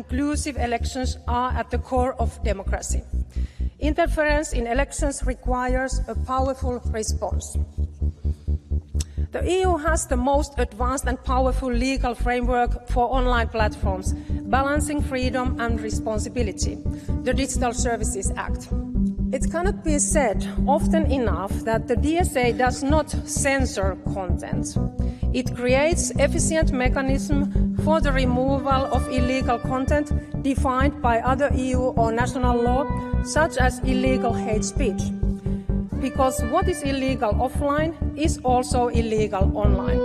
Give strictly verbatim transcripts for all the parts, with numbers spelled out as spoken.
inclusive elections are at the core of democracy. Interference in elections requires a powerful response. The E U has the most advanced and powerful legal framework for online platforms, balancing freedom and responsibility, the Digital Services Act. It cannot be said often enough that the D S A does not censor content. It creates efficient mechanism for the removal of illegal content defined by other E U or national law, such as illegal hate speech. Because what is illegal offline is also illegal online.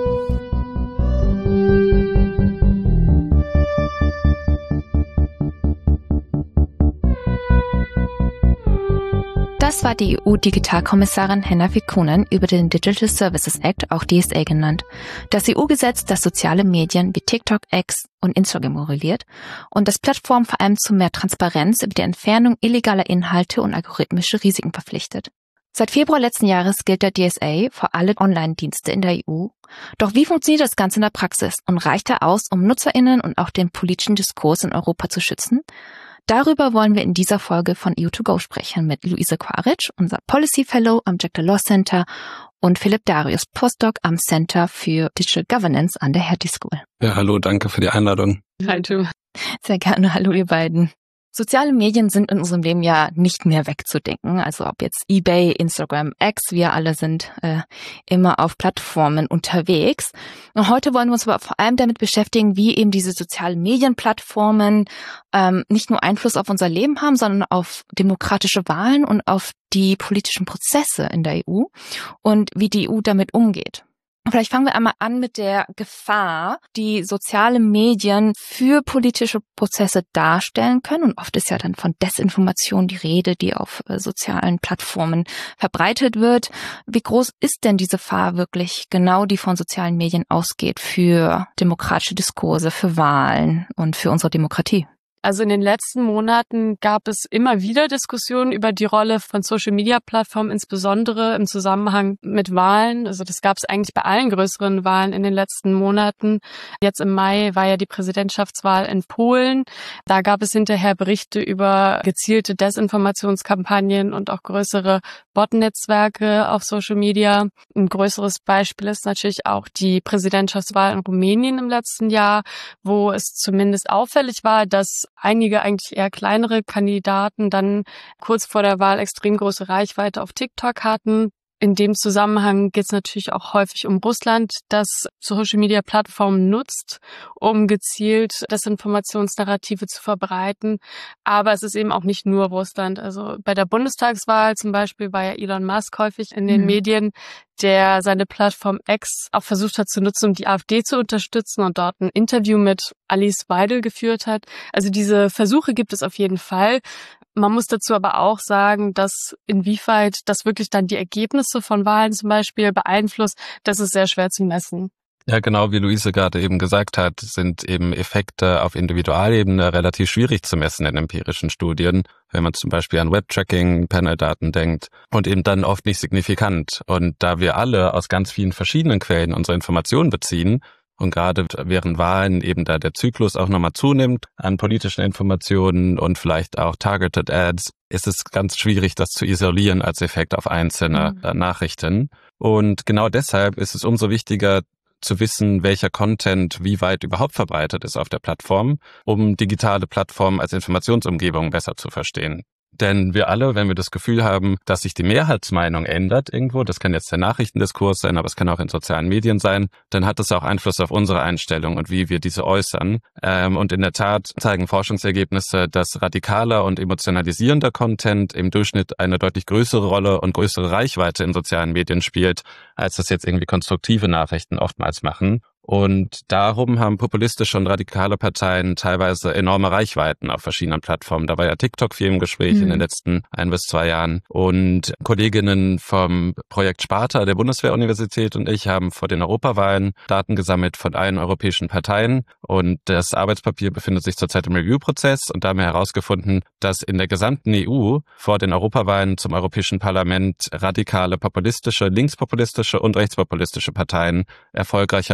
Das war die E U-Digitalkommissarin Henna Virkkunen über den Digital Services Act, auch D S A genannt. Das E U-Gesetz, das soziale Medien wie TikTok, X und Instagram reguliert und das Plattformen vor allem zu mehr Transparenz über die Entfernung illegaler Inhalte und algorithmische Risiken verpflichtet. Seit Februar letzten Jahres gilt der D S A für alle Online-Dienste in der E U. Doch wie funktioniert das Ganze in der Praxis und reicht er aus, um NutzerInnen und auch den politischen Diskurs in Europa zu schützen? Darüber wollen wir in dieser Folge von E U to go sprechen mit Luise Quaritch, unser Policy Fellow am Jack Delors Center, und Philipp Darius, Postdoc am Center für Digital Governance an der Hertie School. Ja, hallo, danke für die Einladung. Hi, du. Sehr gerne, hallo ihr beiden. Soziale Medien sind in unserem Leben ja nicht mehr wegzudenken. Also ob jetzt eBay, Instagram, X, wir alle sind äh, immer auf Plattformen unterwegs. Und heute wollen wir uns aber vor allem damit beschäftigen, wie eben diese sozialen Medienplattformen ähm, nicht nur Einfluss auf unser Leben haben, sondern auf demokratische Wahlen und auf die politischen Prozesse in der E U und wie die E U damit umgeht. Vielleicht fangen wir einmal an mit der Gefahr, die soziale Medien für politische Prozesse darstellen können. Und oft ist ja dann von Desinformation die Rede, die auf äh, sozialen Plattformen verbreitet wird. Wie groß ist denn diese Gefahr wirklich genau, die von sozialen Medien ausgeht für demokratische Diskurse, für Wahlen und für unsere Demokratie? Also in den letzten Monaten gab es immer wieder Diskussionen über die Rolle von Social-Media-Plattformen, insbesondere im Zusammenhang mit Wahlen. Also das gab es eigentlich bei allen größeren Wahlen in den letzten Monaten. Jetzt im Mai war ja die Präsidentschaftswahl in Polen. Da gab es hinterher Berichte über gezielte Desinformationskampagnen und auch größere Bot-Netzwerke auf Social Media. Ein größeres Beispiel ist natürlich auch die Präsidentschaftswahl in Rumänien im letzten Jahr, wo es zumindest auffällig war, dass einige eigentlich eher kleinere Kandidaten dann kurz vor der Wahl extrem große Reichweite auf TikTok hatten. In dem Zusammenhang geht es natürlich auch häufig um Russland, das Social-Media-Plattformen nutzt, um gezielt Desinformationsnarrative zu verbreiten. Aber es ist eben auch nicht nur Russland. Also bei der Bundestagswahl zum Beispiel war ja Elon Musk häufig in den mhm. Medien, der seine Plattform X auch versucht hat zu nutzen, um die AfD zu unterstützen und dort ein Interview mit Alice Weidel geführt hat. Also diese Versuche gibt es auf jeden Fall. Man muss dazu aber auch sagen, dass inwieweit das wirklich dann die Ergebnisse von Wahlen zum Beispiel beeinflusst, das ist sehr schwer zu messen. Ja, genau wie Luise gerade eben gesagt hat, sind eben Effekte auf Individualebene relativ schwierig zu messen in empirischen Studien, wenn man zum Beispiel an Web-Tracking, Panel-Daten denkt, und eben dann oft nicht signifikant. Und da wir alle aus ganz vielen verschiedenen Quellen unsere Informationen beziehen, und gerade während Wahlen eben da der Zyklus auch nochmal zunimmt an politischen Informationen und vielleicht auch Targeted Ads, ist es ganz schwierig, das zu isolieren als Effekt auf einzelne mhm. Nachrichten. Und genau deshalb ist es umso wichtiger zu wissen, welcher Content wie weit überhaupt verbreitet ist auf der Plattform, um digitale Plattformen als Informationsumgebung besser zu verstehen. Denn wir alle, wenn wir das Gefühl haben, dass sich die Mehrheitsmeinung ändert irgendwo, das kann jetzt der Nachrichtendiskurs sein, aber es kann auch in sozialen Medien sein, dann hat das auch Einfluss auf unsere Einstellung und wie wir diese äußern. Und in der Tat zeigen Forschungsergebnisse, dass radikaler und emotionalisierender Content im Durchschnitt eine deutlich größere Rolle und größere Reichweite in sozialen Medien spielt, als das jetzt irgendwie konstruktive Nachrichten oftmals machen. Und darum haben populistische und radikale Parteien teilweise enorme Reichweiten auf verschiedenen Plattformen. Da war ja TikTok viel im Gespräch mhm. in den letzten ein bis zwei Jahren. Und Kolleginnen vom Projekt Sparta der Bundeswehruniversität und ich haben vor den Europawahlen Daten gesammelt von allen europäischen Parteien. Und das Arbeitspapier befindet sich zurzeit im Review-Prozess. Und da haben wir herausgefunden, dass in der gesamten E U vor den Europawahlen zum Europäischen Parlament radikale populistische, linkspopulistische und rechtspopulistische Parteien erfolgreicher waren, da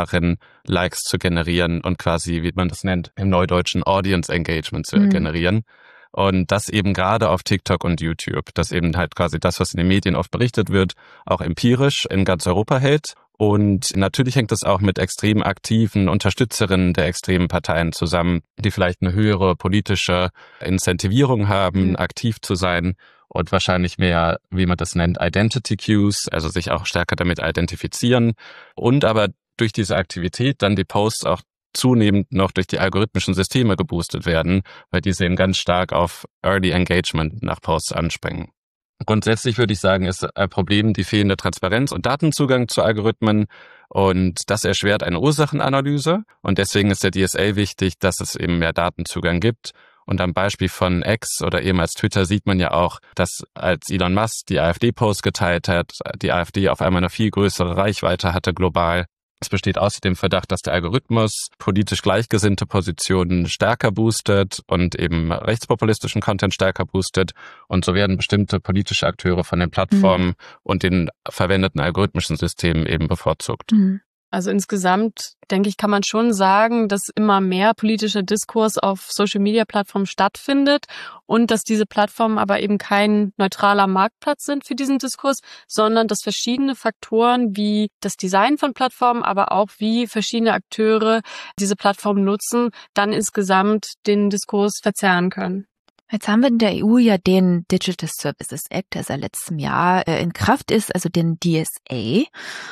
darin, Likes zu generieren und quasi, wie man das nennt, im Neudeutschen Audience Engagement zu mhm. generieren. Und das eben gerade auf TikTok und YouTube, dass eben halt quasi das, was in den Medien oft berichtet wird, auch empirisch in ganz Europa hält. Und natürlich hängt das auch mit extrem aktiven Unterstützerinnen der extremen Parteien zusammen, die vielleicht eine höhere politische Incentivierung haben, mhm. aktiv zu sein und wahrscheinlich mehr, wie man das nennt, Identity Cues, also sich auch stärker damit identifizieren und aber durch diese Aktivität dann die Posts auch zunehmend noch durch die algorithmischen Systeme geboostet werden, weil diese eben ganz stark auf Early Engagement nach Posts anspringen. Grundsätzlich würde ich sagen, ist ein Problem die fehlende Transparenz und Datenzugang zu Algorithmen und das erschwert eine Ursachenanalyse und deswegen ist der D S A wichtig, dass es eben mehr Datenzugang gibt. Und am Beispiel von X oder ehemals Twitter sieht man ja auch, dass als Elon Musk die AfD-Post geteilt hat, die AfD auf einmal eine viel größere Reichweite hatte global. Es besteht außerdem Verdacht, dass der Algorithmus politisch gleichgesinnte Positionen stärker boostet und eben rechtspopulistischen Content stärker boostet. Und so werden bestimmte politische Akteure von den Plattformen mhm. und den verwendeten algorithmischen Systemen eben bevorzugt. Mhm. Also insgesamt, denke ich, kann man schon sagen, dass immer mehr politischer Diskurs auf Social-Media-Plattformen stattfindet und dass diese Plattformen aber eben kein neutraler Marktplatz sind für diesen Diskurs, sondern dass verschiedene Faktoren wie das Design von Plattformen, aber auch wie verschiedene Akteure diese Plattformen nutzen, dann insgesamt den Diskurs verzerren können. Jetzt haben wir in der E U ja den Digital Services Act, der seit letztem Jahr in Kraft ist, also den D S A.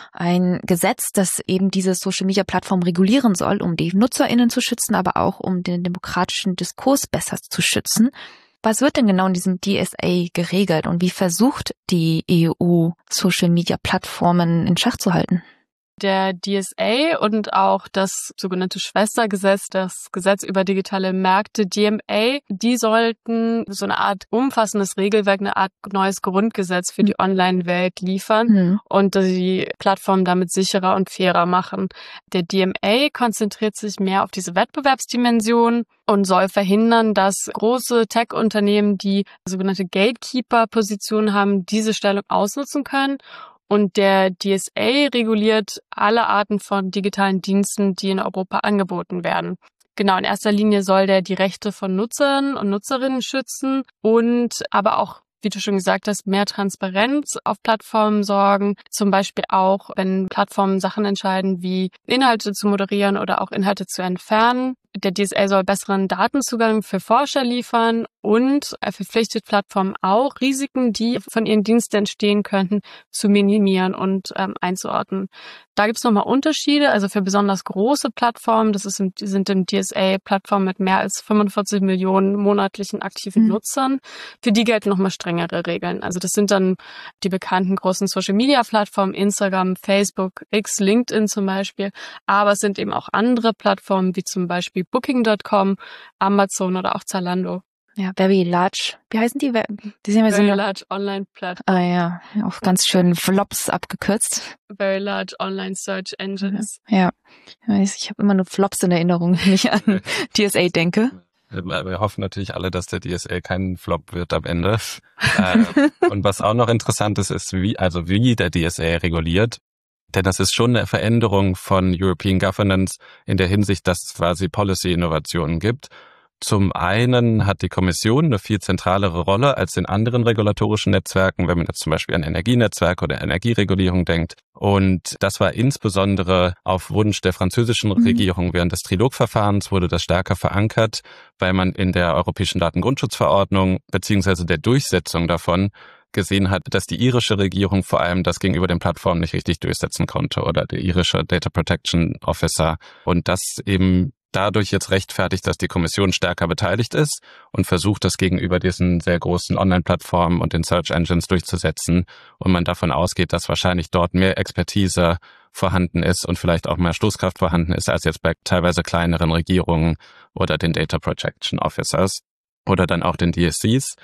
Ein Gesetz, das eben diese Social-Media-Plattform regulieren soll, um die NutzerInnen zu schützen, aber auch um den demokratischen Diskurs besser zu schützen. Was wird denn genau in diesem D S A geregelt und wie versucht die E U, Social-Media-Plattformen in Schach zu halten? Der D S A und auch das sogenannte Schwestergesetz, das Gesetz über digitale Märkte, D M A, die sollten so eine Art umfassendes Regelwerk, eine Art neues Grundgesetz für die Online-Welt liefern mhm. und die Plattformen damit sicherer und fairer machen. Der D M A konzentriert sich mehr auf diese Wettbewerbsdimension und soll verhindern, dass große Tech-Unternehmen, die sogenannte Gatekeeper-Position haben, diese Stellung ausnutzen können. Und der D S A reguliert alle Arten von digitalen Diensten, die in Europa angeboten werden. Genau, in erster Linie soll der die Rechte von Nutzern und Nutzerinnen schützen und aber auch, wie du schon gesagt hast, mehr Transparenz auf Plattformen sorgen. Zum Beispiel auch, wenn Plattformen Sachen entscheiden, wie Inhalte zu moderieren oder auch Inhalte zu entfernen. Der D S A soll besseren Datenzugang für Forscher liefern und er verpflichtet Plattformen auch, Risiken, die von ihren Diensten entstehen könnten, zu minimieren und ähm, einzuordnen. Da gibt es nochmal Unterschiede. Also für besonders große Plattformen, das ist im, sind im D S A Plattformen mit mehr als fünfundvierzig Millionen monatlichen aktiven mhm. Nutzern. Für die gelten nochmal strengere Regeln. Also das sind dann die bekannten großen Social-Media-Plattformen, Instagram, Facebook, X, LinkedIn zum Beispiel. Aber es sind eben auch andere Plattformen, wie zum Beispiel Booking Punkt com, Amazon oder auch Zalando. Ja, Very Large. Wie heißen die? Die sind ja Very so Large Online Plattform. Ah ja, auf ganz schön Flops abgekürzt. Very Large Online Search Engines. Ja, ich habe immer nur Flops in Erinnerung, wenn ich an D S A denke. Wir hoffen natürlich alle, dass der D S A kein Flop wird am Ende. äh, und was auch noch interessant ist, ist, wie, also wie der D S A reguliert. Denn das ist schon eine Veränderung von European Governance in der Hinsicht, dass es quasi Policy-Innovationen gibt. Zum einen hat die Kommission eine viel zentralere Rolle als in anderen regulatorischen Netzwerken, wenn man jetzt zum Beispiel an Energienetzwerke oder Energieregulierung denkt. Und das war insbesondere auf Wunsch der französischen mhm. Regierung während des Trilogverfahrens wurde das stärker verankert, weil man in der Europäischen Datengrundschutzverordnung beziehungsweise der Durchsetzung davon gesehen hat, dass die irische Regierung vor allem das gegenüber den Plattformen nicht richtig durchsetzen konnte oder der irische Data Protection Officer und das eben dadurch jetzt rechtfertigt, dass die Kommission stärker beteiligt ist und versucht, das gegenüber diesen sehr großen Online-Plattformen und den Search Engines durchzusetzen und man davon ausgeht, dass wahrscheinlich dort mehr Expertise vorhanden ist und vielleicht auch mehr Stoßkraft vorhanden ist als jetzt bei teilweise kleineren Regierungen oder den Data Protection Officers oder dann auch den D S Cs.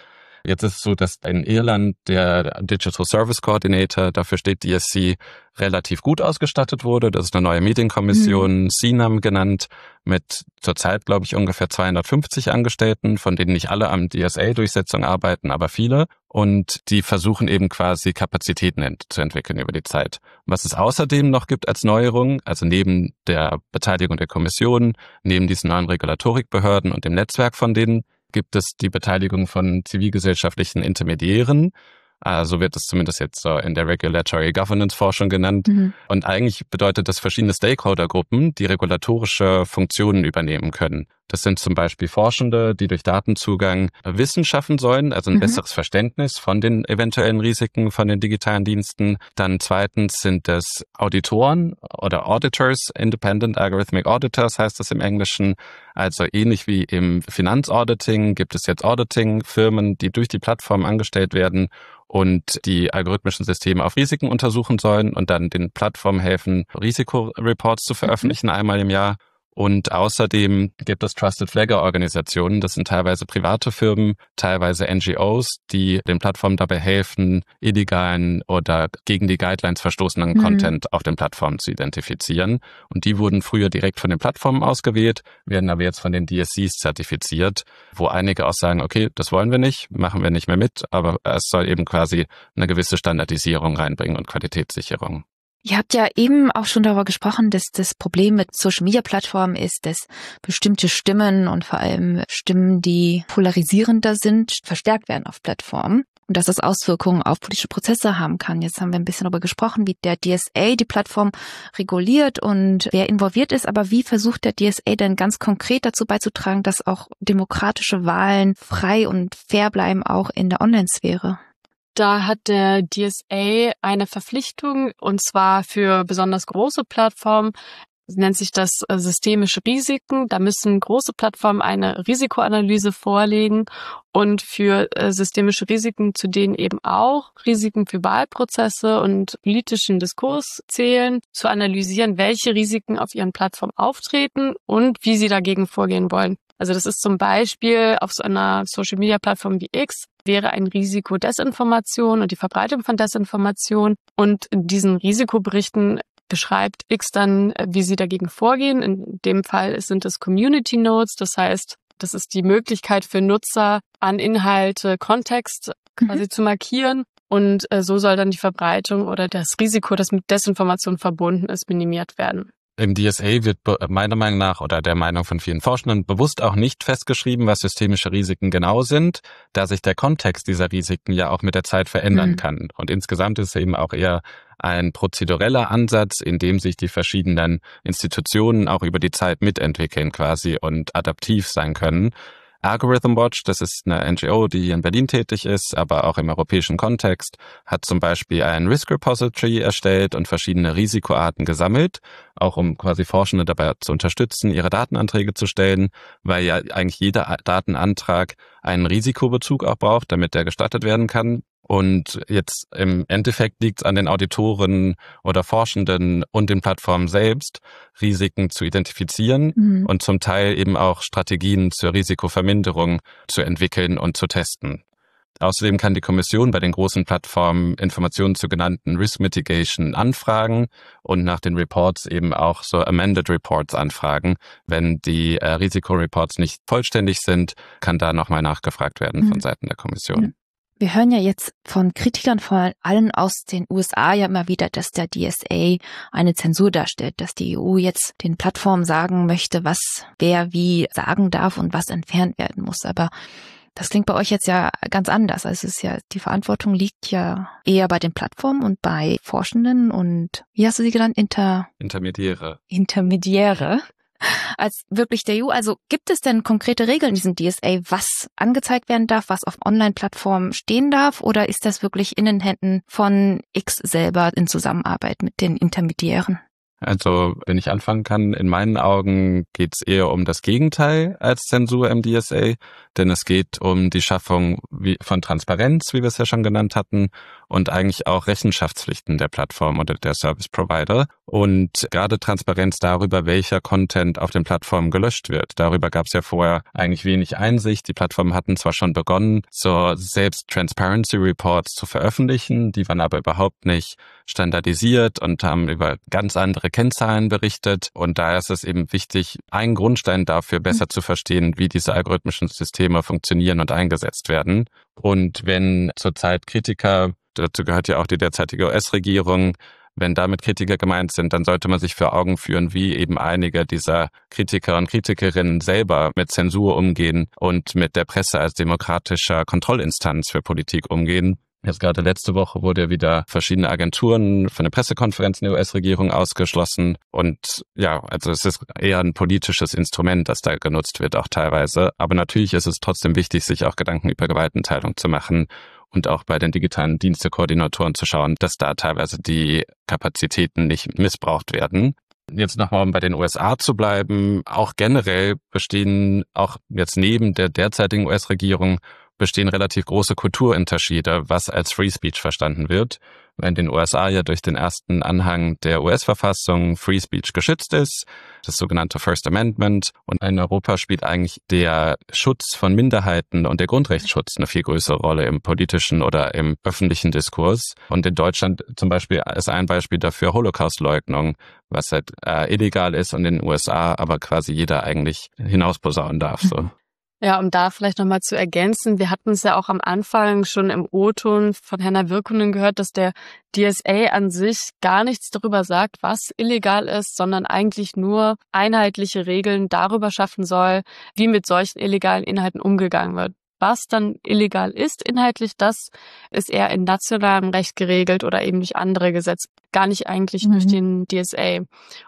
Jetzt ist es so, dass in Irland der Digital Service Coordinator, dafür steht D S C, relativ gut ausgestattet wurde. Das ist eine neue Medienkommission, mhm. C N A M genannt, mit zurzeit, glaube ich, ungefähr zweihundertfünfzig Angestellten, von denen nicht alle am D S A-Durchsetzung arbeiten, aber viele. Und die versuchen eben quasi Kapazitäten zu entwickeln über die Zeit. Was es außerdem noch gibt als Neuerung, also neben der Beteiligung der Kommission, neben diesen neuen Regulatorikbehörden und dem Netzwerk von denen, gibt es die Beteiligung von zivilgesellschaftlichen Intermediären. So wird es zumindest jetzt so in der Regulatory Governance Forschung genannt. Mhm. Und eigentlich bedeutet das verschiedene Stakeholdergruppen, die regulatorische Funktionen übernehmen können. Das sind zum Beispiel Forschende, die durch Datenzugang Wissen schaffen sollen, also ein mhm. besseres Verständnis von den eventuellen Risiken von den digitalen Diensten. Dann zweitens sind es Auditoren oder Auditors, Independent Algorithmic Auditors heißt das im Englischen. Also ähnlich wie im Finanzauditing gibt es jetzt Auditing-Firmen, die durch die Plattform angestellt werden und die algorithmischen Systeme auf Risiken untersuchen sollen und dann den Plattformen helfen, Risikoreports zu veröffentlichen, mhm. einmal im Jahr. Und außerdem gibt es Trusted Flagger Organisationen, das sind teilweise private Firmen, teilweise N G Os, die den Plattformen dabei helfen, illegalen oder gegen die Guidelines verstoßenen mhm. Content auf den Plattformen zu identifizieren. Und die wurden früher direkt von den Plattformen ausgewählt, werden aber jetzt von den D S Cs zertifiziert, wo einige auch sagen, okay, das wollen wir nicht, machen wir nicht mehr mit, aber es soll eben quasi eine gewisse Standardisierung reinbringen und Qualitätssicherung. Ihr habt ja eben auch schon darüber gesprochen, dass das Problem mit Social-Media-Plattformen ist, dass bestimmte Stimmen und vor allem Stimmen, die polarisierender sind, verstärkt werden auf Plattformen und dass das Auswirkungen auf politische Prozesse haben kann. Jetzt haben wir ein bisschen darüber gesprochen, wie der D S A die Plattform reguliert und wer involviert ist, aber wie versucht der D S A denn ganz konkret dazu beizutragen, dass auch demokratische Wahlen frei und fair bleiben, auch in der Online-Sphäre? Da hat der D S A eine Verpflichtung, und zwar für besonders große Plattformen, nennt sich das systemische Risiken. Da müssen große Plattformen eine Risikoanalyse vorlegen und für systemische Risiken, zu denen eben auch Risiken für Wahlprozesse und politischen Diskurs zählen, zu analysieren, welche Risiken auf ihren Plattformen auftreten und wie sie dagegen vorgehen wollen. Also das ist zum Beispiel auf so einer Social-Media-Plattform wie X wäre ein Risiko Desinformation und die Verbreitung von Desinformation. Und in diesen Risikoberichten beschreibt X dann, wie sie dagegen vorgehen. In dem Fall sind es Community Notes, das heißt, das ist die Möglichkeit für Nutzer, an Inhalte Kontext quasi mhm. zu markieren. Und äh, so soll dann die Verbreitung oder das Risiko, das mit Desinformation verbunden ist, minimiert werden. Im D S A wird meiner Meinung nach oder der Meinung von vielen Forschenden bewusst auch nicht festgeschrieben, was systemische Risiken genau sind, da sich der Kontext dieser Risiken ja auch mit der Zeit verändern mhm. kann. Und insgesamt ist es eben auch eher ein prozedureller Ansatz, in dem sich die verschiedenen Institutionen auch über die Zeit mitentwickeln quasi und adaptiv sein können. Algorithm Watch, das ist eine N G O, die hier in Berlin tätig ist, aber auch im europäischen Kontext, hat zum Beispiel ein Risk Repository erstellt und verschiedene Risikoarten gesammelt, auch um quasi Forschende dabei zu unterstützen, ihre Datenanträge zu stellen, weil ja eigentlich jeder Datenantrag einen Risikobezug auch braucht, damit der gestattet werden kann. Und jetzt im Endeffekt liegt es an den Auditoren oder Forschenden und den Plattformen selbst, Risiken zu identifizieren mhm. und zum Teil eben auch Strategien zur Risikoverminderung zu entwickeln und zu testen. Außerdem kann die Kommission bei den großen Plattformen Informationen zu genannten Risk Mitigation anfragen und nach den Reports eben auch so Amended Reports anfragen. Wenn die äh, Risikoreports nicht vollständig sind, kann da nochmal nachgefragt werden mhm. von Seiten der Kommission. Mhm. Wir hören ja jetzt von Kritikern vor allem aus den U S A ja immer wieder, dass der D S A eine Zensur darstellt, dass die E U jetzt den Plattformen sagen möchte, was wer wie sagen darf und was entfernt werden muss. Aber das klingt bei euch jetzt ja ganz anders. Also es ist ja, die Verantwortung liegt ja eher bei den Plattformen und bei Forschenden und, wie hast du sie genannt? Inter Intermediäre. Intermediäre. Als wirklich der E U. Also gibt es denn konkrete Regeln in diesem D S A, was angezeigt werden darf, was auf Online-Plattformen stehen darf? Oder ist das wirklich in den Händen von X selber in Zusammenarbeit mit den Intermediären? Also, wenn ich anfangen kann, in meinen Augen geht es eher um das Gegenteil als Zensur im D S A, denn es geht um die Schaffung von Transparenz, wie wir es ja schon genannt hatten, und eigentlich auch Rechenschaftspflichten der Plattform oder der Service Provider. Und gerade Transparenz darüber, welcher Content auf den Plattformen gelöscht wird. Darüber gab es ja vorher eigentlich wenig Einsicht. Die Plattformen hatten zwar schon begonnen, so selbst Transparency Reports zu veröffentlichen, die waren aber überhaupt nicht standardisiert und haben über ganz andere Kennzahlen berichtet. Und daher ist es eben wichtig, einen Grundstein dafür besser zu verstehen, wie diese algorithmischen Systeme funktionieren und eingesetzt werden. Und wenn zurzeit Kritiker, dazu gehört ja auch die derzeitige U S-Regierung, wenn damit Kritiker gemeint sind, dann sollte man sich vor Augen führen, wie eben einige dieser Kritiker und Kritikerinnen selber mit Zensur umgehen und mit der Presse als demokratischer Kontrollinstanz für Politik umgehen. Jetzt gerade letzte Woche wurde ja wieder verschiedene Agenturen von den Pressekonferenzen der U S-Regierung ausgeschlossen. Und ja, also es ist eher ein politisches Instrument, das da genutzt wird, auch teilweise. Aber natürlich ist es trotzdem wichtig, sich auch Gedanken über Gewaltenteilung zu machen und auch bei den digitalen Dienstekoordinatoren zu schauen, dass da teilweise die Kapazitäten nicht missbraucht werden. Jetzt nochmal, um bei den U S A zu bleiben, auch generell bestehen auch jetzt neben der derzeitigen U S-Regierung bestehen relativ große Kulturunterschiede, was als Free Speech verstanden wird. Weil in den U S A ja durch den ersten Anhang der U S-Verfassung Free Speech geschützt ist, das sogenannte First Amendment. Und in Europa spielt eigentlich der Schutz von Minderheiten und der Grundrechtsschutz eine viel größere Rolle im politischen oder im öffentlichen Diskurs. Und in Deutschland zum Beispiel ist ein Beispiel dafür Holocaustleugnung, was halt äh, illegal ist und in den U S A aber quasi jeder eigentlich hinausposaunen darf. So. Ja, um da vielleicht nochmal zu ergänzen, wir hatten es ja auch am Anfang schon im O-Ton von Henna Virkkunen gehört, dass der D S A an sich gar nichts darüber sagt, was illegal ist, sondern eigentlich nur einheitliche Regeln darüber schaffen soll, wie mit solchen illegalen Inhalten umgegangen wird. Was dann illegal ist inhaltlich, das ist eher in nationalem Recht geregelt oder eben durch andere Gesetze, gar nicht eigentlich mhm. durch den D S A.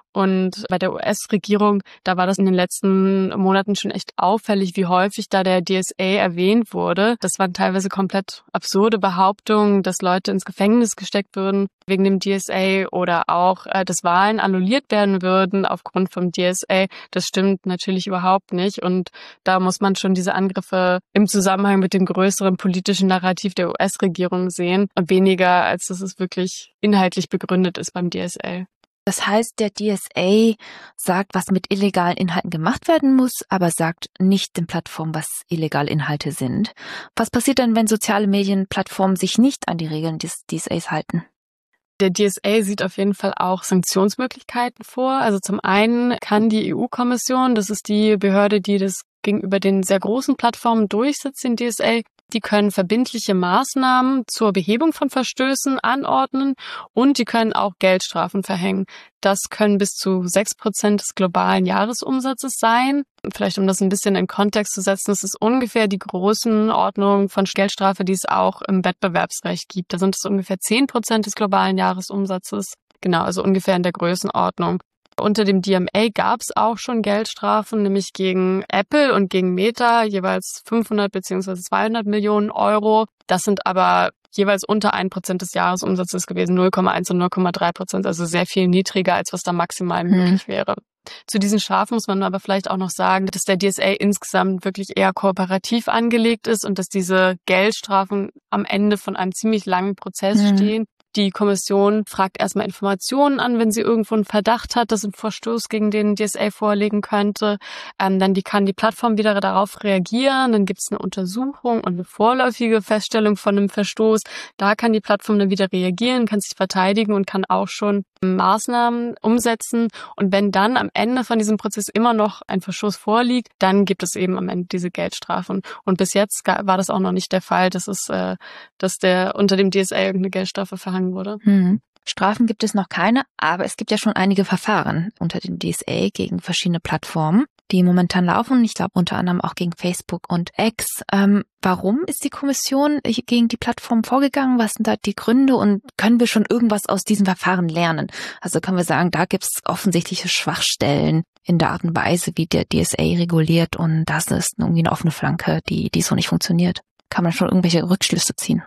Und bei der U S-Regierung, da war das in den letzten Monaten schon echt auffällig, wie häufig da der D S A erwähnt wurde. Das waren teilweise komplett absurde Behauptungen, dass Leute ins Gefängnis gesteckt würden wegen dem D S A oder auch, äh, dass Wahlen annulliert werden würden aufgrund vom D S A. Das stimmt natürlich überhaupt nicht. Und da muss man schon diese Angriffe im Zusammenhang mit dem größeren politischen Narrativ der U S-Regierung sehen und weniger, als dass es wirklich inhaltlich begründet ist beim D S A. Das heißt, der D S A sagt, was mit illegalen Inhalten gemacht werden muss, aber sagt nicht den Plattformen, was illegale Inhalte sind. Was passiert denn, wenn soziale Medienplattformen sich nicht an die Regeln des D S As halten? Der D S A sieht auf jeden Fall auch Sanktionsmöglichkeiten vor. Also zum einen kann die E U-Kommission, das ist die Behörde, die das gegenüber den sehr großen Plattformen durchsetzt, den D S A, die können verbindliche Maßnahmen zur Behebung von Verstößen anordnen und die können auch Geldstrafen verhängen. Das können bis zu sechs Prozent des globalen Jahresumsatzes sein. Vielleicht um das ein bisschen in Kontext zu setzen, das ist ungefähr die Größenordnung von Geldstrafe, die es auch im Wettbewerbsrecht gibt. Da sind es ungefähr zehn Prozent des globalen Jahresumsatzes. Genau, also ungefähr in der Größenordnung. Unter dem D M A gab es auch schon Geldstrafen, nämlich gegen Apple und gegen Meta, jeweils fünfhundert beziehungsweise zweihundert Millionen Euro. Das sind aber jeweils unter ein Prozent des Jahresumsatzes gewesen, null Komma eins und null Komma drei Prozent, also sehr viel niedriger, als was da maximal mhm. möglich wäre. Zu diesen Strafen muss man aber vielleicht auch noch sagen, dass der D S A insgesamt wirklich eher kooperativ angelegt ist und dass diese Geldstrafen am Ende von einem ziemlich langen Prozess mhm. stehen. Die Kommission fragt erstmal Informationen an, wenn sie irgendwo einen Verdacht hat, dass ein Verstoß gegen den D S A vorliegen könnte. Ähm, dann die, kann die Plattform wieder darauf reagieren. Dann gibt es eine Untersuchung und eine vorläufige Feststellung von einem Verstoß. Da kann die Plattform dann wieder reagieren, kann sich verteidigen und kann auch schon Maßnahmen umsetzen. Und wenn dann am Ende von diesem Prozess immer noch ein Verstoß vorliegt, dann gibt es eben am Ende diese Geldstrafen. Und bis jetzt war das auch noch nicht der Fall, dass es, äh, dass der unter dem D S A irgendeine Geldstrafe verhangen wurde. Hm. Strafen gibt es noch keine, aber es gibt ja schon einige Verfahren unter dem D S A gegen verschiedene Plattformen, die momentan laufen. Ich glaube unter anderem auch gegen Facebook und X. Ähm, warum ist die Kommission gegen die Plattform vorgegangen? Was sind da die Gründe und können wir schon irgendwas aus diesen Verfahren lernen? Also können wir sagen, da gibt es offensichtliche Schwachstellen in der Art und Weise, wie der D S A reguliert und das ist irgendwie eine offene Flanke, die, die so nicht funktioniert. Kann man schon irgendwelche Rückschlüsse ziehen?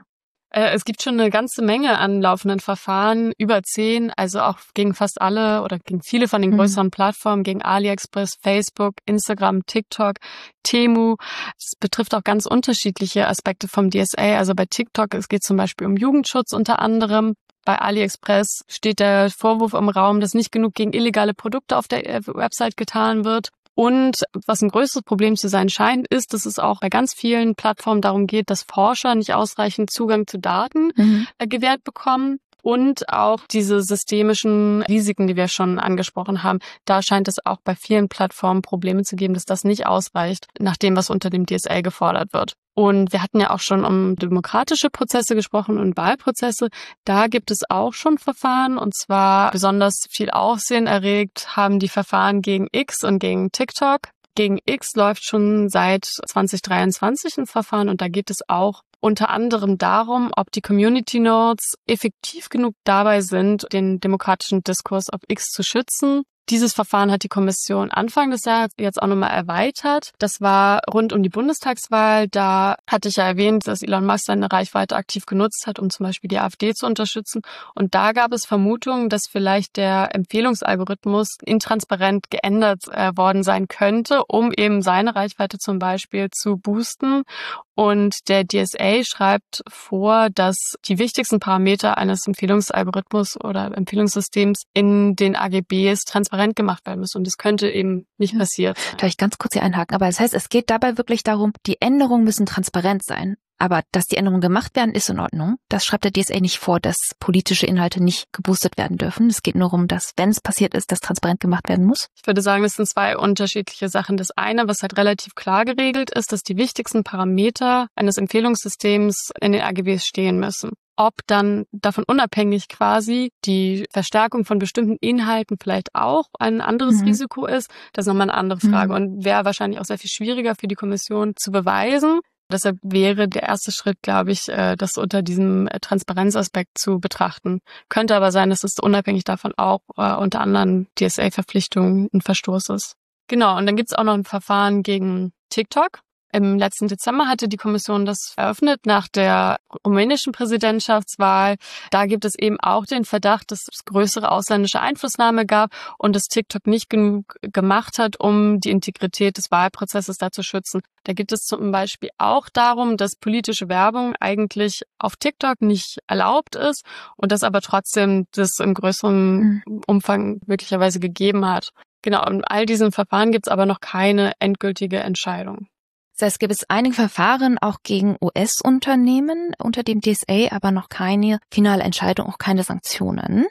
Es gibt schon eine ganze Menge an laufenden Verfahren, über zehn, also auch gegen fast alle oder gegen viele von den größeren mhm. Plattformen, gegen AliExpress, Facebook, Instagram, TikTok, Temu. Es betrifft auch ganz unterschiedliche Aspekte vom D S A. Also bei TikTok, es geht zum Beispiel um Jugendschutz unter anderem. Bei AliExpress steht der Vorwurf im Raum, dass nicht genug gegen illegale Produkte auf der Website getan wird. Und was ein größeres Problem zu sein scheint, ist, dass es auch bei ganz vielen Plattformen darum geht, dass Forscher nicht ausreichend Zugang zu Daten mhm. gewährt bekommen. Und auch diese systemischen Risiken, die wir schon angesprochen haben, da scheint es auch bei vielen Plattformen Probleme zu geben, dass das nicht ausreicht, nach dem, was unter dem D S A gefordert wird. Und wir hatten ja auch schon um demokratische Prozesse gesprochen und Wahlprozesse. Da gibt es auch schon Verfahren, und zwar besonders viel Aufsehen erregt haben die Verfahren gegen X und gegen TikTok. Gegen X läuft schon seit zwanzig dreiundzwanzig ein Verfahren, und da geht es auch unter anderem darum, ob die Community Nodes effektiv genug dabei sind, den demokratischen Diskurs auf X zu schützen. Dieses Verfahren hat die Kommission Anfang des Jahres jetzt auch nochmal erweitert. Das war rund um die Bundestagswahl. Da hatte ich ja erwähnt, dass Elon Musk seine Reichweite aktiv genutzt hat, um zum Beispiel die AfD zu unterstützen. Und da gab es Vermutungen, dass vielleicht der Empfehlungsalgorithmus intransparent geändert äh, worden sein könnte, um eben seine Reichweite zum Beispiel zu boosten. Und der D S A schreibt vor, dass die wichtigsten Parameter eines Empfehlungsalgorithmus oder Empfehlungssystems in den A G Bs transparent gemacht werden müssen. Und das könnte eben nicht passieren. Darf ich ganz kurz hier einhaken? Aber das heißt, es geht dabei wirklich darum, die Änderungen müssen transparent sein. Aber dass die Änderungen gemacht werden, ist in Ordnung. Das schreibt der D S A nicht vor, dass politische Inhalte nicht geboostet werden dürfen. Es geht nur darum, dass, wenn es passiert ist, das transparent gemacht werden muss. Ich würde sagen, das sind zwei unterschiedliche Sachen. Das eine, was halt relativ klar geregelt ist, dass die wichtigsten Parameter eines Empfehlungssystems in den A G Bs stehen müssen. Ob dann davon unabhängig quasi die Verstärkung von bestimmten Inhalten vielleicht auch ein anderes mhm. Risiko ist, das ist nochmal eine andere Frage mhm. und wäre wahrscheinlich auch sehr viel schwieriger für die Kommission zu beweisen. Deshalb wäre der erste Schritt, glaube ich, das unter diesem Transparenzaspekt zu betrachten. Könnte aber sein, dass es unabhängig davon auch äh, unter anderen D S A-Verpflichtungen ein Verstoß ist. Genau, und dann gibt es auch noch ein Verfahren gegen TikTok. Im letzten Dezember hatte die Kommission das eröffnet nach der rumänischen Präsidentschaftswahl. Da gibt es eben auch den Verdacht, dass es größere ausländische Einflussnahme gab und dass TikTok nicht genug gemacht hat, um die Integrität des Wahlprozesses da zu schützen. Da geht es zum Beispiel auch darum, dass politische Werbung eigentlich auf TikTok nicht erlaubt ist und dass aber trotzdem das im größeren Umfang möglicherweise gegeben hat. Genau, in all diesen Verfahren gibt es aber noch keine endgültige Entscheidung. Das heißt, es gibt einige Verfahren auch gegen U S-Unternehmen unter dem D S A, aber noch keine finale Entscheidung, auch keine Sanktionen.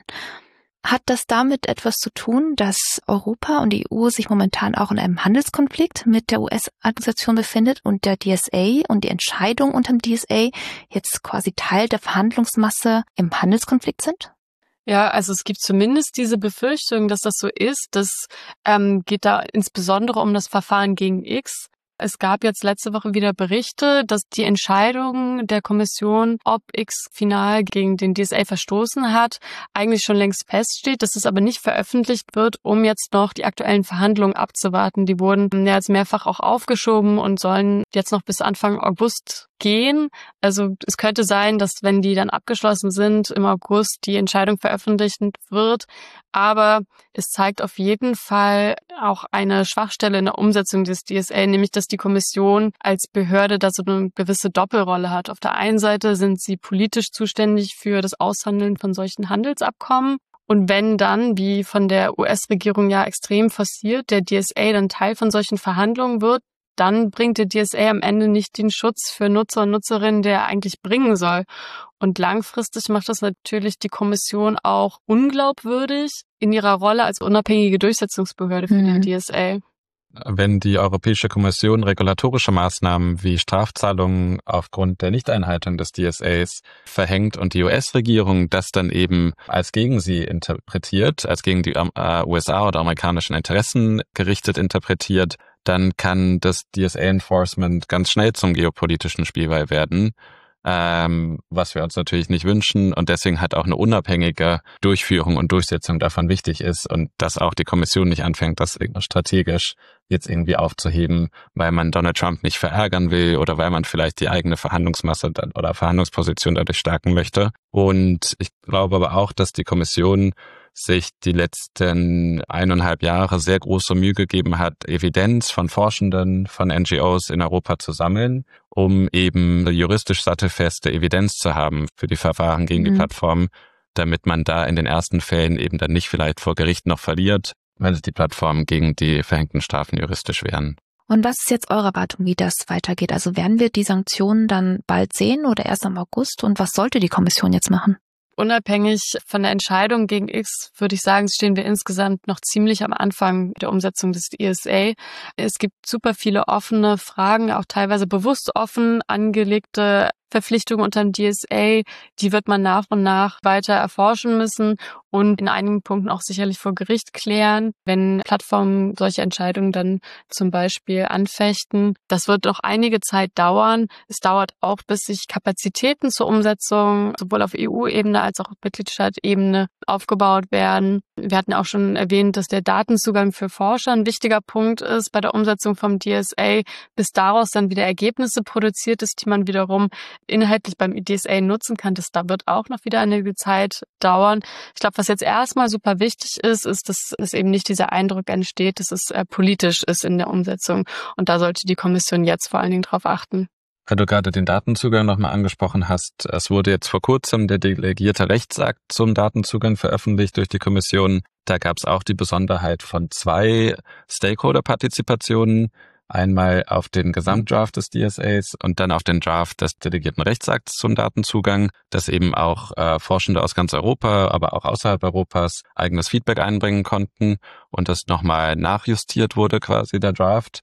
Hat das damit etwas zu tun, dass Europa und die E U sich momentan auch in einem Handelskonflikt mit der U S-Administration befindet und der D S A und die Entscheidung unter dem D S A jetzt quasi Teil der Verhandlungsmasse im Handelskonflikt sind? Ja, also es gibt zumindest diese Befürchtung, dass das so ist. Das ähm, geht da insbesondere um das Verfahren gegen X. Es gab jetzt letzte Woche wieder Berichte, dass die Entscheidung der Kommission, ob X final gegen den D S A verstoßen hat, eigentlich schon längst feststeht, dass es aber nicht veröffentlicht wird, um jetzt noch die aktuellen Verhandlungen abzuwarten. Die wurden ja jetzt mehrfach auch aufgeschoben und sollen jetzt noch bis Anfang August gehen. Also es könnte sein, dass wenn die dann abgeschlossen sind, im August die Entscheidung veröffentlicht wird. Aber es zeigt auf jeden Fall auch eine Schwachstelle in der Umsetzung des D S A, nämlich dass die Kommission als Behörde da so eine gewisse Doppelrolle hat. Auf der einen Seite sind sie politisch zuständig für das Aushandeln von solchen Handelsabkommen. Und wenn dann, wie von der U S-Regierung ja extrem forciert, der D S A dann Teil von solchen Verhandlungen wird, dann bringt der D S A am Ende nicht den Schutz für Nutzer und Nutzerinnen, der er eigentlich bringen soll. Und langfristig macht das natürlich die Kommission auch unglaubwürdig in ihrer Rolle als unabhängige Durchsetzungsbehörde für mhm. den D S A. Wenn die Europäische Kommission regulatorische Maßnahmen wie Strafzahlungen aufgrund der Nichteinhaltung des D S As verhängt und die U S-Regierung das dann eben als gegen sie interpretiert, als gegen die U S A oder amerikanischen Interessen gerichtet interpretiert, dann kann das D S A-Enforcement ganz schnell zum geopolitischen Spielball werden. ähm, was wir uns natürlich nicht wünschen und deswegen halt auch eine unabhängige Durchführung und Durchsetzung davon wichtig ist und dass auch die Kommission nicht anfängt, das strategisch jetzt irgendwie aufzuheben, weil man Donald Trump nicht verärgern will oder weil man vielleicht die eigene Verhandlungsmasse oder Verhandlungsposition dadurch stärken möchte. Und ich glaube aber auch, dass die Kommission sich die letzten eineinhalb Jahre sehr große Mühe gegeben hat, Evidenz von Forschenden, von N G Os in Europa zu sammeln, um eben juristisch sattelfeste Evidenz zu haben für die Verfahren gegen mhm. die Plattform, damit man da in den ersten Fällen eben dann nicht vielleicht vor Gericht noch verliert, wenn sich die Plattformen gegen die verhängten Strafen juristisch wehren. Und was ist jetzt eure Erwartung, wie das weitergeht? Also werden wir die Sanktionen dann bald sehen oder erst im August? Und was sollte die Kommission jetzt machen? Unabhängig von der Entscheidung gegen X, würde ich sagen, stehen wir insgesamt noch ziemlich am Anfang der Umsetzung des I S A. Es gibt super viele offene Fragen, auch teilweise bewusst offen angelegte Verpflichtungen unter dem D S A, die wird man nach und nach weiter erforschen müssen und in einigen Punkten auch sicherlich vor Gericht klären, wenn Plattformen solche Entscheidungen dann zum Beispiel anfechten. Das wird noch einige Zeit dauern. Es dauert auch, bis sich Kapazitäten zur Umsetzung sowohl auf E U-Ebene als auch auf Mitgliedstaatebene aufgebaut werden. Wir hatten auch schon erwähnt, dass der Datenzugang für Forscher ein wichtiger Punkt ist bei der Umsetzung vom D S A, bis daraus dann wieder Ergebnisse produziert ist, die man wiederum inhaltlich beim D S A nutzen kann. Das da wird auch noch wieder einige Zeit dauern. Ich glaube, was jetzt erstmal super wichtig ist, ist, dass es eben nicht dieser Eindruck entsteht, dass es äh, politisch ist in der Umsetzung. Und da sollte die Kommission jetzt vor allen Dingen drauf achten. Weil du gerade den Datenzugang nochmal angesprochen hast, es wurde jetzt vor kurzem der delegierte Rechtsakt zum Datenzugang veröffentlicht durch die Kommission. Da gab es auch die Besonderheit von zwei Stakeholder-Partizipationen. Einmal auf den Gesamtdraft des D S As und dann auf den Draft des delegierten Rechtsakts zum Datenzugang, dass eben auch äh, Forschende aus ganz Europa, aber auch außerhalb Europas eigenes Feedback einbringen konnten und das nochmal nachjustiert wurde quasi der Draft.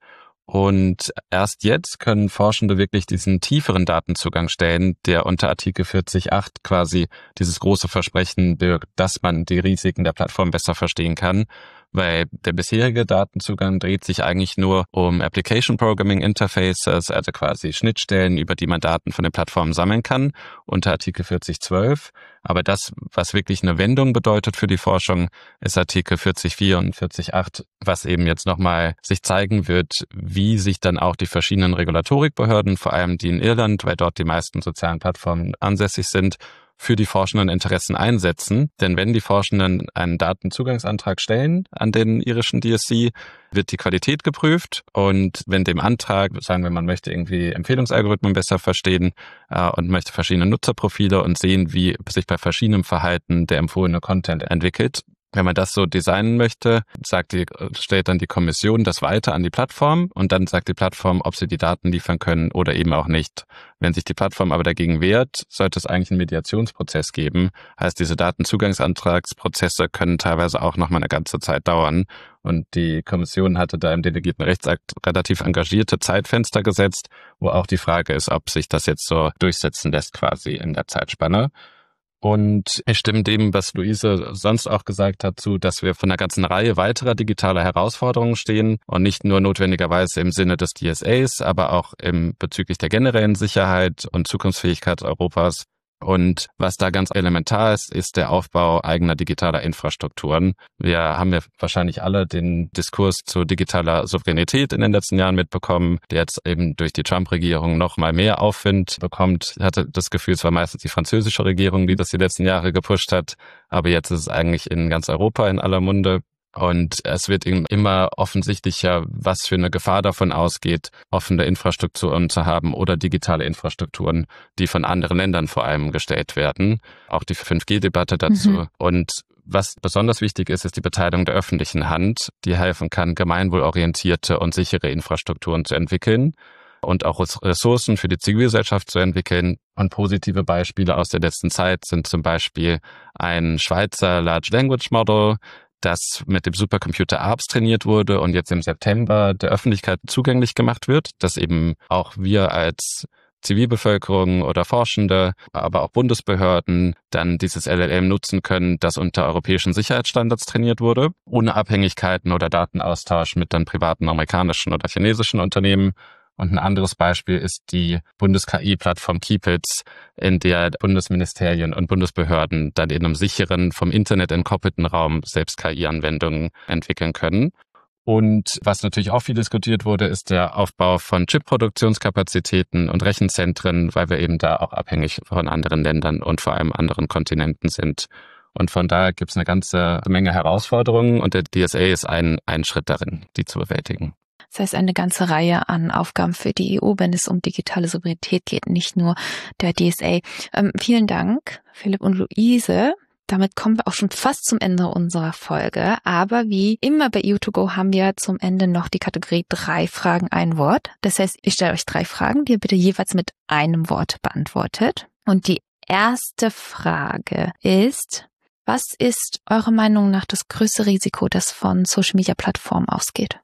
Und erst jetzt können Forschende wirklich diesen tieferen Datenzugang stellen, der unter Artikel vierzig Punkt acht quasi dieses große Versprechen birgt, dass man die Risiken der Plattform besser verstehen kann. Weil der bisherige Datenzugang dreht sich eigentlich nur um Application Programming Interfaces, also quasi Schnittstellen, über die man Daten von den Plattformen sammeln kann, unter Artikel vierzig Punkt zwölf. Aber das, was wirklich eine Wendung bedeutet für die Forschung, ist Artikel vierzig Punkt vier und vierzig Punkt acht, was eben jetzt nochmal sich zeigen wird, wie sich dann auch die verschiedenen Regulatorikbehörden, vor allem die in Irland, weil dort die meisten sozialen Plattformen ansässig sind, für die forschenden Interessen einsetzen. Denn wenn die Forschenden einen Datenzugangsantrag stellen an den irischen D S C, wird die Qualität geprüft und wenn dem Antrag, sagen wir, man möchte irgendwie Empfehlungsalgorithmen besser verstehen äh, und möchte verschiedene Nutzerprofile und sehen, wie sich bei verschiedenem Verhalten der empfohlene Content entwickelt. Wenn man das so designen möchte, sagt die, stellt dann die Kommission das weiter an die Plattform und dann sagt die Plattform, ob sie die Daten liefern können oder eben auch nicht. Wenn sich die Plattform aber dagegen wehrt, sollte es eigentlich einen Mediationsprozess geben. Heißt, diese Datenzugangsantragsprozesse können teilweise auch noch mal eine ganze Zeit dauern. Und die Kommission hatte da im delegierten Rechtsakt relativ engagierte Zeitfenster gesetzt, wo auch die Frage ist, ob sich das jetzt so durchsetzen lässt quasi in der Zeitspanne. Und ich stimme dem, was Luise sonst auch gesagt hat, zu, dass wir von einer ganzen Reihe weiterer digitaler Herausforderungen stehen und nicht nur notwendigerweise im Sinne des D S As, aber auch im bezüglich der generellen Sicherheit und Zukunftsfähigkeit Europas. Und was da ganz elementar ist, ist der Aufbau eigener digitaler Infrastrukturen. Wir haben ja wahrscheinlich alle den Diskurs zu digitaler Souveränität in den letzten Jahren mitbekommen, der jetzt eben durch die Trump-Regierung noch mal mehr Aufwind bekommt. Ich hatte das Gefühl, es war meistens die französische Regierung, die das die letzten Jahre gepusht hat. Aber jetzt ist es eigentlich in ganz Europa in aller Munde. Und es wird immer offensichtlicher, was für eine Gefahr davon ausgeht, offene Infrastrukturen zu haben oder digitale Infrastrukturen, die von anderen Ländern vor allem gestellt werden. Auch die fünf G Debatte dazu. Mhm. Und was besonders wichtig ist, ist die Beteiligung der öffentlichen Hand, die helfen kann, gemeinwohlorientierte und sichere Infrastrukturen zu entwickeln und auch Ressourcen für die Zivilgesellschaft zu entwickeln. Und positive Beispiele aus der letzten Zeit sind zum Beispiel ein Schweizer Large Language Model, das mit dem Supercomputer A R P S trainiert wurde und jetzt im September der Öffentlichkeit zugänglich gemacht wird, dass eben auch wir als Zivilbevölkerung oder Forschende, aber auch Bundesbehörden dann dieses L L M nutzen können, das unter europäischen Sicherheitsstandards trainiert wurde, ohne Abhängigkeiten oder Datenaustausch mit dann privaten amerikanischen oder chinesischen Unternehmen. Und ein anderes Beispiel ist die Bundes-K I-Plattform Keepit, in der Bundesministerien und Bundesbehörden dann in einem sicheren, vom Internet entkoppelten Raum selbst K I-Anwendungen entwickeln können. Und was natürlich auch viel diskutiert wurde, ist der Aufbau von Chip-Produktionskapazitäten und Rechenzentren, weil wir eben da auch abhängig von anderen Ländern und vor allem anderen Kontinenten sind. Und von daher gibt es eine ganze Menge Herausforderungen und der D S A ist ein, ein Schritt darin, die zu bewältigen. Das heißt, eine ganze Reihe an Aufgaben für die E U, wenn es um digitale Souveränität geht, nicht nur der D S A. Ähm, vielen Dank, Philipp und Luise. Damit kommen wir auch schon fast zum Ende unserer Folge. Aber wie immer bei E U to go haben wir zum Ende noch die Kategorie drei Fragen, ein Wort. Das heißt, ich stelle euch drei Fragen, die ihr bitte jeweils mit einem Wort beantwortet. Und die erste Frage ist, was ist eurer Meinung nach das größte Risiko, das von Social-Media-Plattformen ausgeht?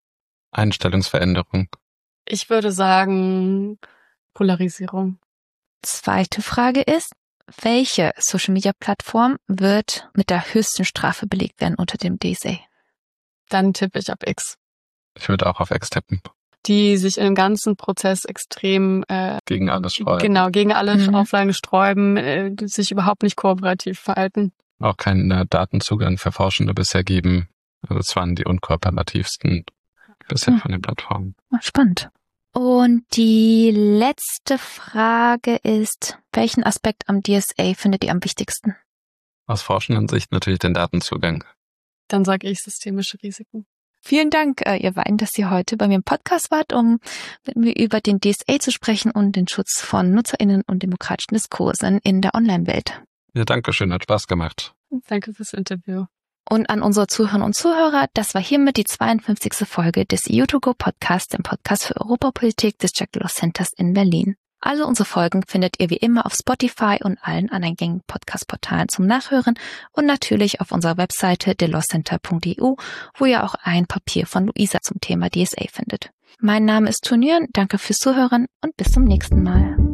Einstellungsveränderung. Ich würde sagen Polarisierung. Zweite Frage ist, welche Social-Media-Plattform wird mit der höchsten Strafe belegt werden unter dem D S A? Dann tippe ich auf X. Ich würde auch auf X tippen. Die sich im ganzen Prozess extrem äh, Gegen alles sträuben. Genau, gegen alle Mhm. Auflagen sträuben, äh, sich überhaupt nicht kooperativ verhalten. Auch keinen äh, Datenzugang für Forschende bisher geben. Also das waren die unkooperativsten bisher Hm. von den Plattformen. Spannend. Und die letzte Frage ist, welchen Aspekt am D S A findet ihr am wichtigsten? Aus forschenden Sicht natürlich den Datenzugang. Dann sage ich systemische Risiken. Vielen Dank, äh, ihr beiden, dass ihr heute bei mir im Podcast wart, um mit mir über den D S A zu sprechen und den Schutz von NutzerInnen und demokratischen Diskursen in der Online-Welt. Ja, danke schön, hat Spaß gemacht. Danke fürs Interview. Und an unsere Zuhörerinnen und Zuhörer, das war hiermit die zweiundfünfzigste Folge des E U to go Podcasts, dem Podcast für Europapolitik des Jack Deloss Centers in Berlin. Alle unsere Folgen findet ihr wie immer auf Spotify und allen anderen gängigen Podcast-Portalen zum Nachhören und natürlich auf unserer Webseite deloss center punkt e u, wo ihr auch ein Papier von Luisa zum Thema D S A findet. Mein Name ist Turnieren, danke fürs Zuhören und bis zum nächsten Mal.